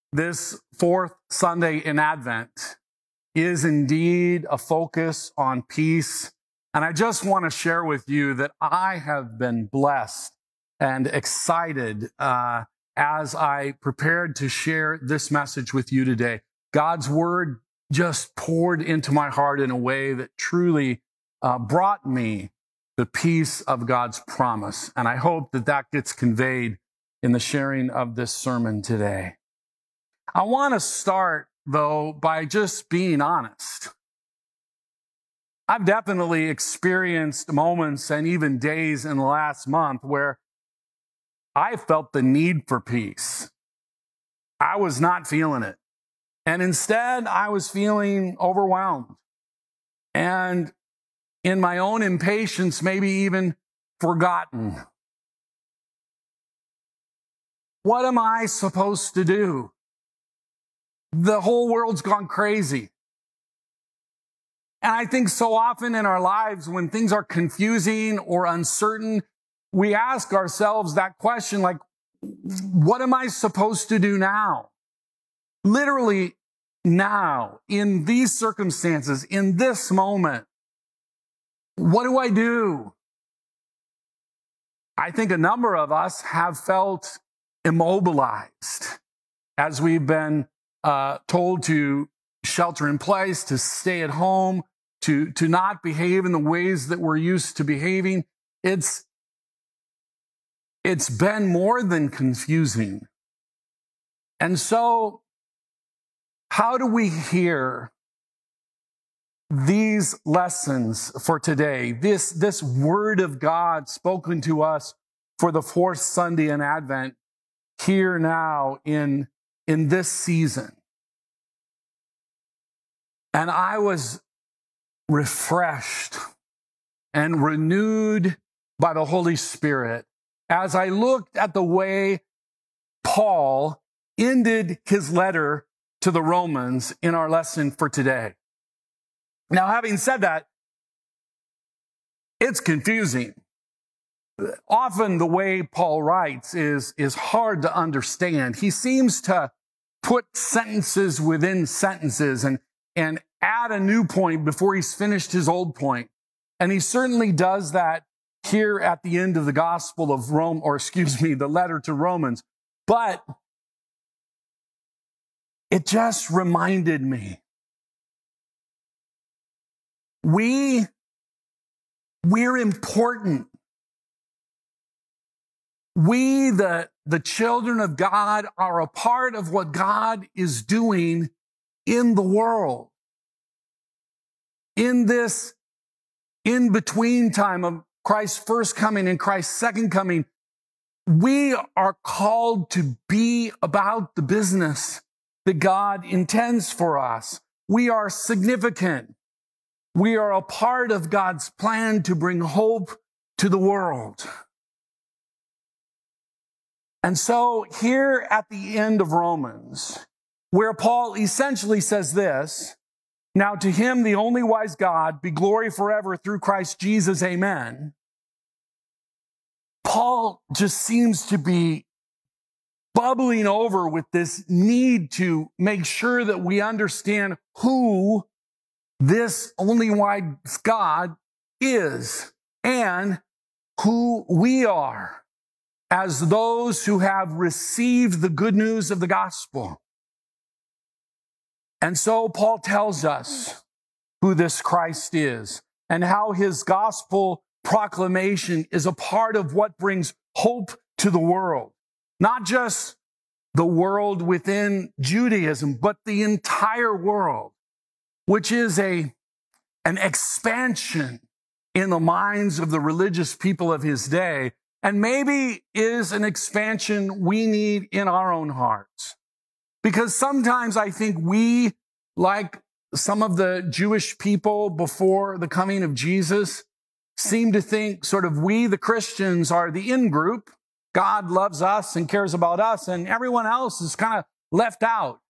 This fourth Sunday in Advent is indeed a focus on peace. And I just want to share with you that I have been blessed and excited as I prepared to share this message with you today. God's word just poured into my heart in a way that truly brought me the peace of God's promise. And I hope that that gets conveyed in the sharing of this sermon today. I want to start, though, by just being honest. I've definitely experienced moments and even days in the last month where I felt the need for peace. I was not feeling it. And instead, I was feeling overwhelmed. And in my own impatience, maybe even forgotten. What am I supposed to do? The whole world's gone crazy. And I think so often in our lives, when things are confusing or uncertain, we ask ourselves that question, like, what am I supposed to do now? Literally now, in these circumstances, in this moment, what do I do? I think a number of us have felt immobilized as we've been told to shelter in place, to stay at home, to not behave in the ways that we're used to behaving. It's been more than confusing. And so, how do we hear these lessons for today? This word of God spoken to us for the fourth Sunday in Advent, here now in this season. And I was refreshed and renewed by the Holy Spirit as I looked at the way Paul ended his letter to the Romans in our lesson for today. Now, having said that, it's confusing. Often the way Paul writes is hard to understand. He seems to put sentences within sentences and add a new point before he's finished his old point. And he certainly does that here at the end of the Gospel of Rome, the letter to Romans. But it just reminded me, we're important. We, the children of God, are a part of what God is doing in the world. In this in-between time of Christ's first coming and Christ's second coming, we are called to be about the business that God intends for us. We are significant. We are a part of God's plan to bring hope to the world. And so here at the end of Romans, where Paul essentially says this, now to him, the only wise God, be glory forever through Christ Jesus, amen. Paul just seems to be bubbling over with this need to make sure that we understand who this only wise God is and who we are as those who have received the good news of the gospel. And so Paul tells us who this Christ is and how his gospel proclamation is a part of what brings hope to the world. Not just the world within Judaism, but the entire world, which is an expansion in the minds of the religious people of his day, and maybe is an expansion we need in our own hearts. Because sometimes I think we, like some of the Jewish people before the coming of Jesus, seem to think sort of we, the Christians, are the in-group. God loves us and cares about us, and everyone else is kind of left out.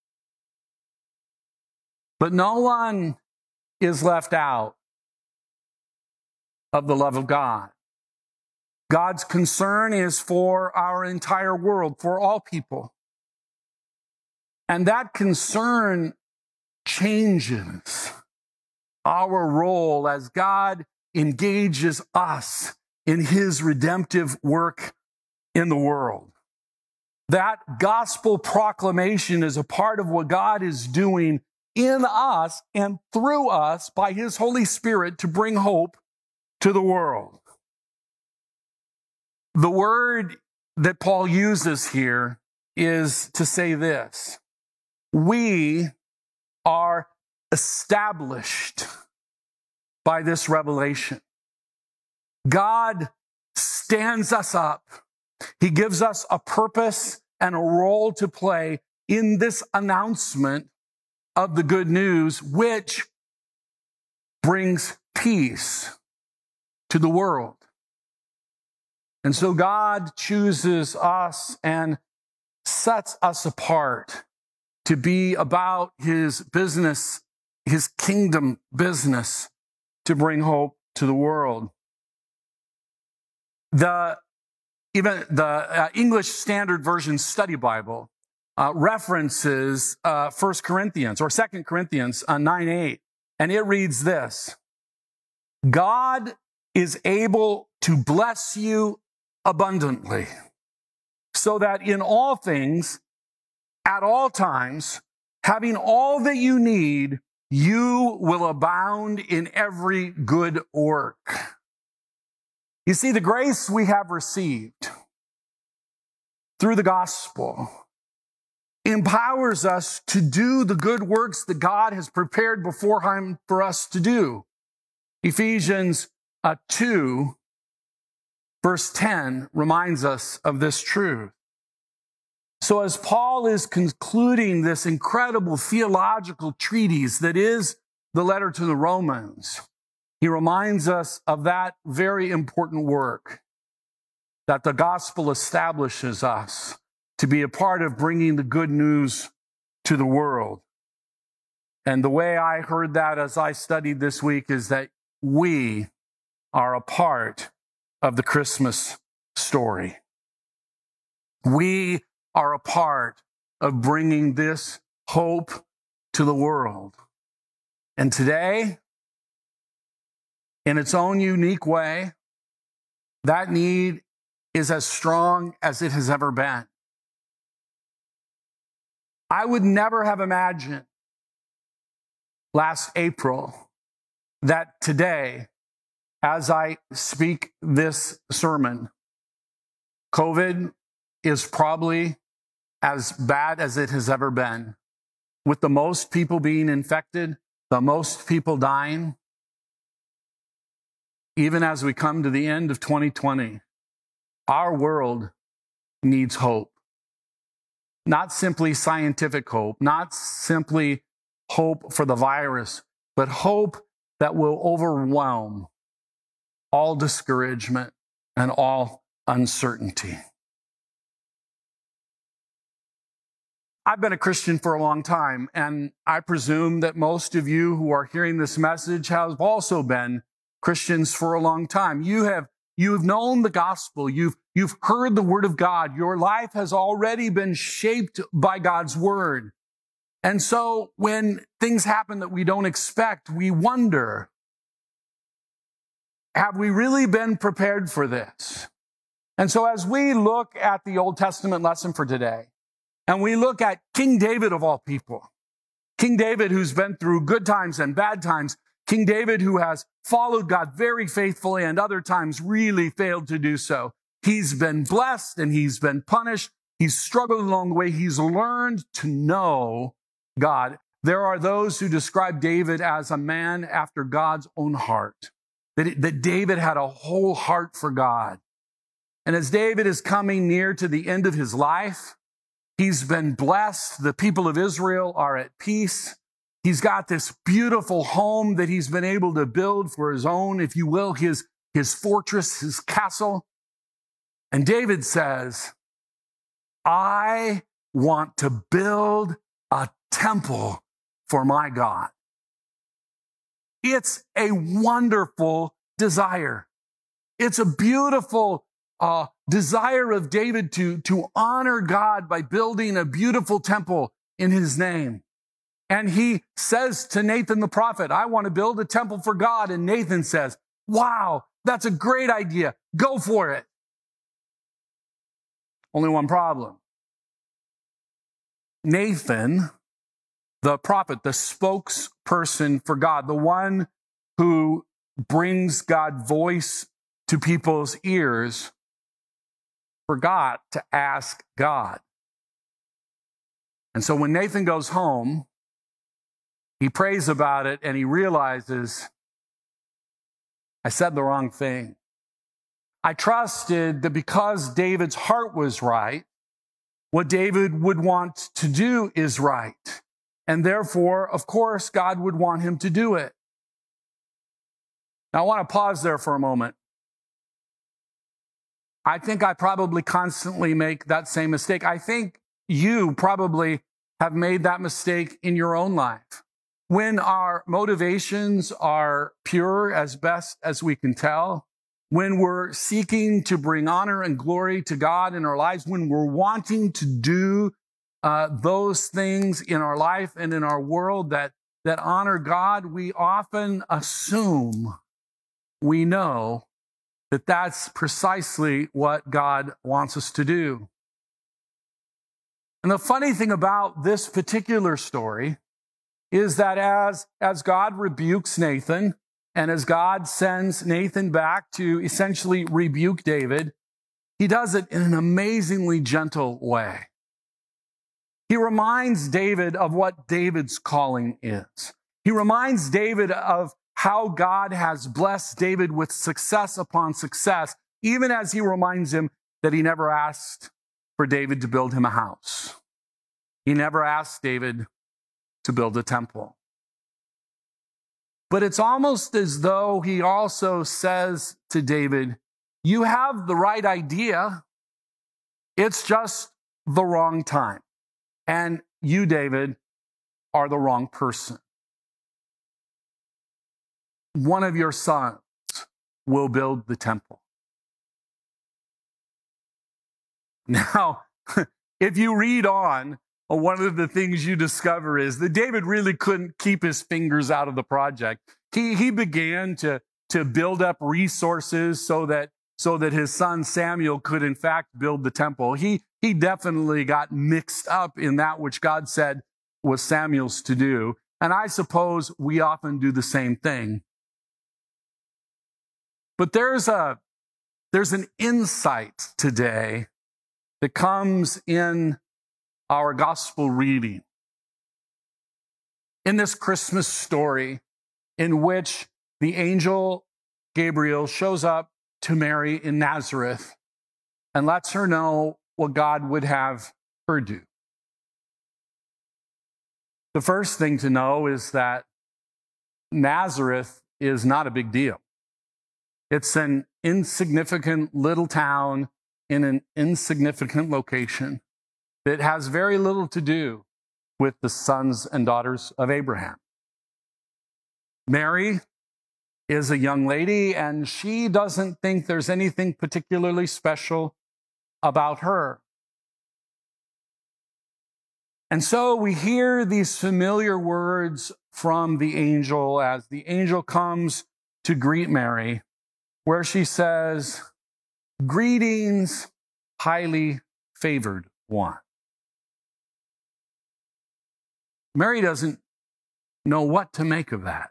But no one is left out of the love of God. God's concern is for our entire world, for all people. And that concern changes our role as God engages us in his redemptive work in the world. That gospel proclamation is a part of what God is doing in us and through us by his Holy Spirit to bring hope to the world. The word that Paul uses here is to say this: we are established by this revelation. God stands us up. He gives us a purpose and a role to play in this announcement of the good news, which brings peace to the world. And so God chooses us and sets us apart to be about his business, his kingdom business, to bring hope to the world. Even the English Standard Version Study Bible references 1 Corinthians or 2 Corinthians 9:8, and it reads this: God is able to bless you abundantly, so that in all things, at all times, having all that you need, you will abound in every good work. You see, the grace we have received through the gospel empowers us to do the good works that God has prepared beforehand for us to do. Ephesians 2, verse 10 reminds us of this truth. So as Paul is concluding this incredible theological treatise that is the letter to the Romans, he reminds us of that very important work, that the gospel establishes us to be a part of bringing the good news to the world. And the way I heard that as I studied this week is that we are a part of the Christmas story. We are a part of bringing this hope to the world. And today, in its own unique way, that need is as strong as it has ever been. I would never have imagined last April that today, as I speak this sermon, COVID is probably as bad as it has ever been, with the most people being infected, the most people dying. Even as we come to the end of 2020, our world needs hope. Not simply scientific hope, not simply hope for the virus, but hope that will overwhelm all discouragement and all uncertainty. I've been a Christian for a long time, and I presume that most of you who are hearing this message have also been Christians for a long time. You've known the gospel. You've heard the word of God. Your life has already been shaped by God's word. And so when things happen that we don't expect, we wonder, have we really been prepared for this? And so as we look at the Old Testament lesson for today, and we look at King David of all people, King David who's been through good times and bad times, King David who has followed God very faithfully and other times really failed to do so. He's been blessed and he's been punished. He's struggled along the way. He's learned to know God. There are those who describe David as a man after God's own heart, that David had a whole heart for God. And as David is coming near to the end of his life, he's been blessed. The people of Israel are at peace. He's got this beautiful home that he's been able to build for his own, if you will, his fortress, his castle. And David says, I want to build a temple for my God. It's a wonderful desire. It's a beautiful desire of David to honor God by building a beautiful temple in his name. And he says to Nathan the prophet, I want to build a temple for God. And Nathan says, wow, that's a great idea. Go for it. Only one problem. Nathan, the prophet, the spokesperson for God, the one who brings God's voice to people's ears, forgot to ask God. And so when Nathan goes home, he prays about it and he realizes, I said the wrong thing. I trusted that because David's heart was right, what David would want to do is right. And therefore, of course, God would want him to do it. Now, I want to pause there for a moment. I think I probably constantly make that same mistake. I think you probably have made that mistake in your own life. When our motivations are pure as best as we can tell, when we're seeking to bring honor and glory to God in our lives, when we're wanting to do those things in our life and in our world that honor God, we often assume we know that that's precisely what God wants us to do. And the funny thing about this particular story is that as God rebukes Nathan, and as God sends Nathan back to essentially rebuke David, he does it in an amazingly gentle way. He reminds David of what David's calling is. He reminds David of how God has blessed David with success upon success, even as he reminds him that he never asked for David to build him a house. He never asked David to build a temple. But it's almost as though he also says to David, you have the right idea. It's just the wrong time. And you, David, are the wrong person. One of your sons will build the temple. Now, if you read on, one of the things you discover is that David really couldn't keep his fingers out of the project. He began to build up resources so that his son Samuel could in fact build the temple. He definitely got mixed up in that which God said was Samuel's to do. And I suppose we often do the same thing. But there's an insight today that comes in our gospel reading. In this Christmas story in which the angel Gabriel shows up to Mary in Nazareth and lets her know what God would have her do. The first thing to know is that Nazareth is not a big deal. It's an insignificant little town in an insignificant location that has very little to do with the sons and daughters of Abraham. Mary is a young lady, and she doesn't think there's anything particularly special about her. And so we hear these familiar words from the angel as the angel comes to greet Mary, where she says, "Greetings, highly favored one." Mary doesn't know what to make of that.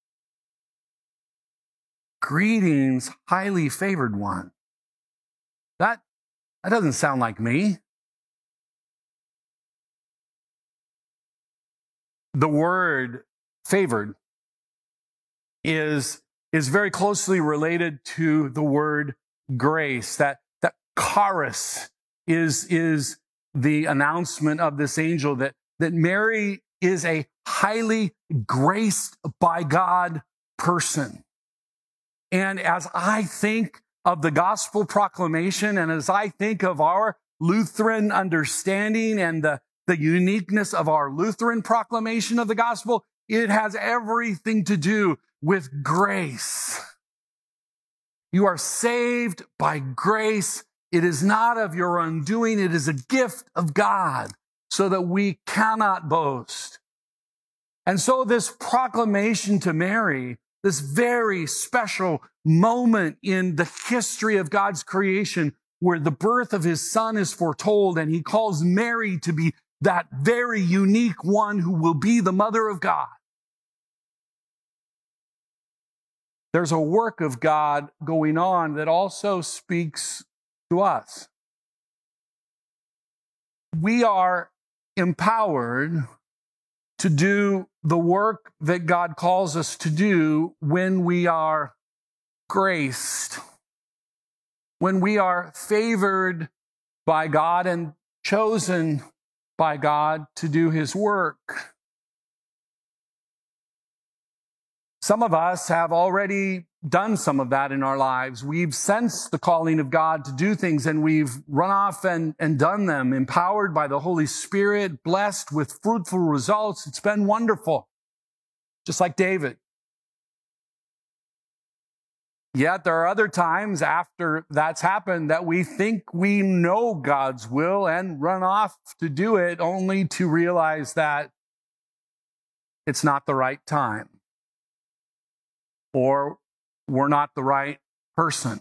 Greetings, highly favored one. That doesn't sound like me. The word favored is very closely related to the word grace. That charis is the announcement of this angel that Mary is a highly graced by God person. And as I think of the gospel proclamation, and as I think of our Lutheran understanding and the uniqueness of our Lutheran proclamation of the gospel, it has everything to do with grace. You are saved by grace. It is not of your undoing. It is a gift of God. so that we cannot boast. And so this proclamation to Mary, this very special moment in the history of God's creation, where the birth of his son is foretold, and he calls Mary to be that very unique one who will be the mother of God. There's a work of God going on that also speaks to us. We are empowered to do the work that God calls us to do when we are graced, when we are favored by God and chosen by God to do his work. Some of us have already done some of that in our lives. We've sensed the calling of God to do things, and we've run off and done them, empowered by the Holy Spirit, blessed with fruitful results. It's been wonderful, just like David. Yet there are other times after that's happened that we think we know God's will and run off to do it, only to realize that it's not the right time, or we're not the right person.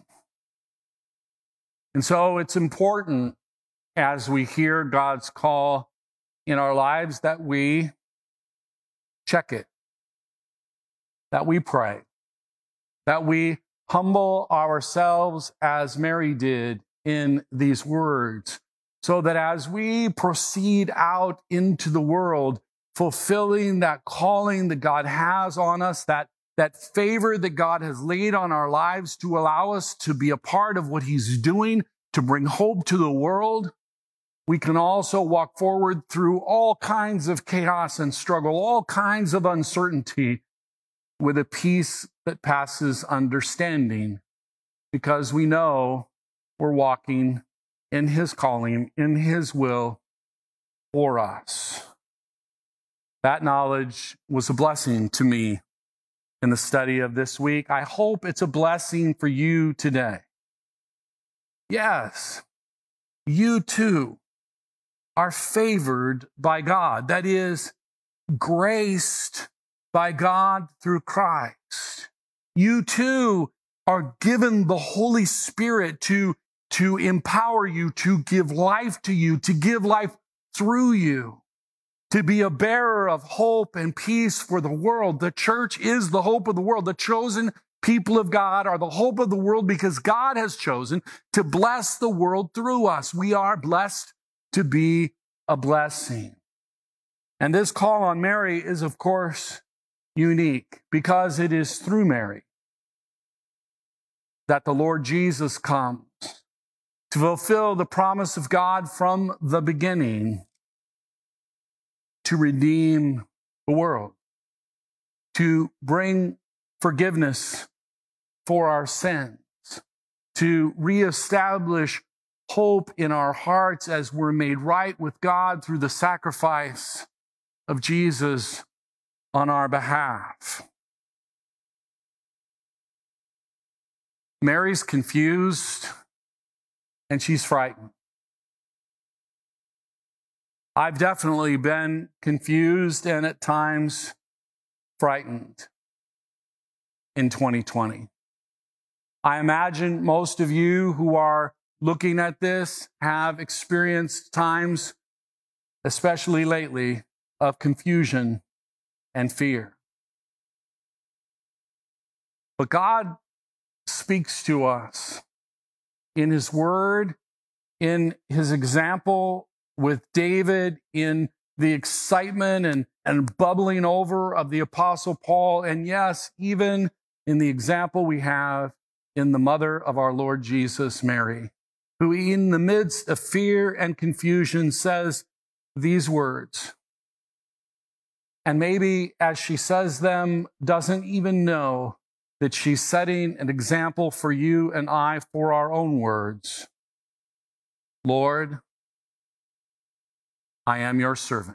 And so it's important, as we hear God's call in our lives, that we check it, that we pray, that we humble ourselves as Mary did in these words, so that as we proceed out into the world, fulfilling that calling that God has on us, that favor that God has laid on our lives to allow us to be a part of what he's doing to bring hope to the world, we can also walk forward through all kinds of chaos and struggle, all kinds of uncertainty, with a peace that passes understanding, because we know we're walking in his calling, in his will for us. That knowledge was a blessing to me in the study of this week. I hope it's a blessing for you today. Yes, you too are favored by God. That is, graced by God through Christ. You too are given the Holy Spirit to empower you, to give life to you, to give life through you, to be a bearer of hope and peace for the world. The church is the hope of the world. The chosen people of God are the hope of the world because God has chosen to bless the world through us. We are blessed to be a blessing. And this call on Mary is, of course, unique because it is through Mary that the Lord Jesus comes to fulfill the promise of God from the beginning, to redeem the world, to bring forgiveness for our sins, to reestablish hope in our hearts as we're made right with God through the sacrifice of Jesus on our behalf. Mary's confused and she's frightened. I've definitely been confused and at times frightened in 2020. I imagine most of you who are looking at this have experienced times, especially lately, of confusion and fear. But God speaks to us in his word, in his example with David, in the excitement and bubbling over of the Apostle Paul, and yes, even in the example we have in the mother of our Lord Jesus, Mary, who in the midst of fear and confusion says these words. And maybe as she says them, doesn't even know that she's setting an example for you and I for our own words. Lord, I am your servant.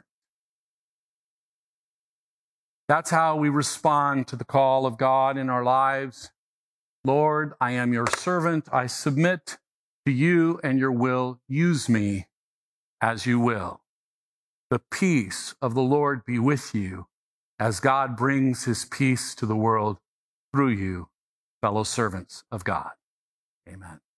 That's how we respond to the call of God in our lives. Lord, I am your servant. I submit to you and your will. Use me as you will. The peace of the Lord be with you as God brings his peace to the world through you, fellow servants of God. Amen.